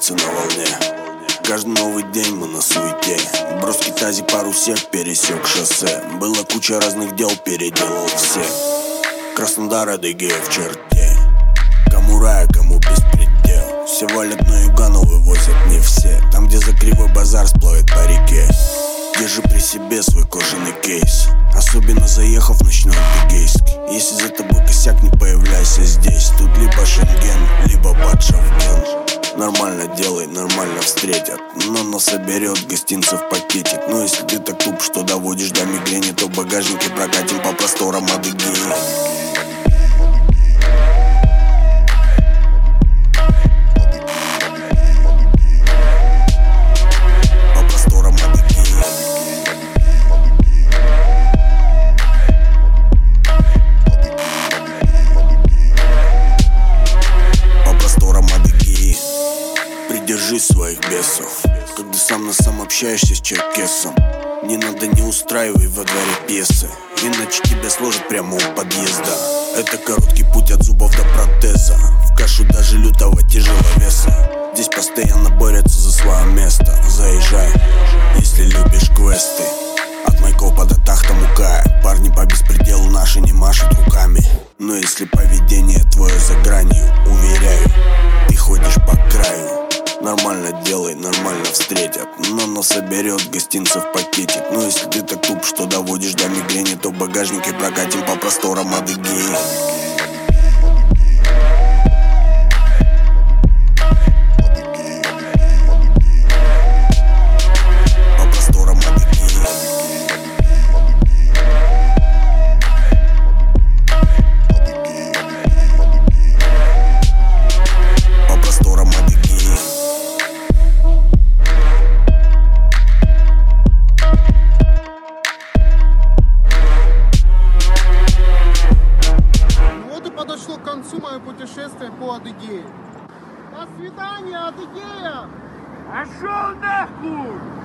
двигаться на волне. Каждый новый день мы на суете. Броский тазик, пару сек, пересек шоссе. Было куча разных дел, переделал все. Краснодар, Адыгея в черте. Кому рай, кому беспредел. Все валят на юга, но вывозят не все. Там, где за кривой базар сплавит по реке. Держи при себе свой кожаный кейс, особенно заехав в ночной Адыгейский. Если за тобой косяк, не появляйся здесь. Тут либо Шенген, либо Батшавген. Нормально делай, нормально встретят, но соберет гостинцев пакетик. Но если ты так туп, что доводишь до мигрени, то в багажнике прокатим по просторам Адыгеи. Держи своих бесов, когда сам общаешься с черкесом. Не надо, не устраивай во дворе пьесы, иначе тебя сложат прямо у подъезда. Это короткий путь от зубов до протеза, в кашу даже лютого тяжеловеса. Здесь постоянно борются за свое место. Заезжай, если любишь квесты. От Майкопа до Тахтамукая. Парни по беспределу наши не машут руками. Но если поведение твое за гранью, уверяю, ты ходишь по краю. Нормально делай, нормально встретят, но соберет гостинцев пакетик. Но если ты так туп, что доводишь до мигрени, то в багажнике прокатим по просторам Адыгеи. Подошло к концу мое путешествие по Адыгее. До свидания, Адыгея! Пошел нахуй!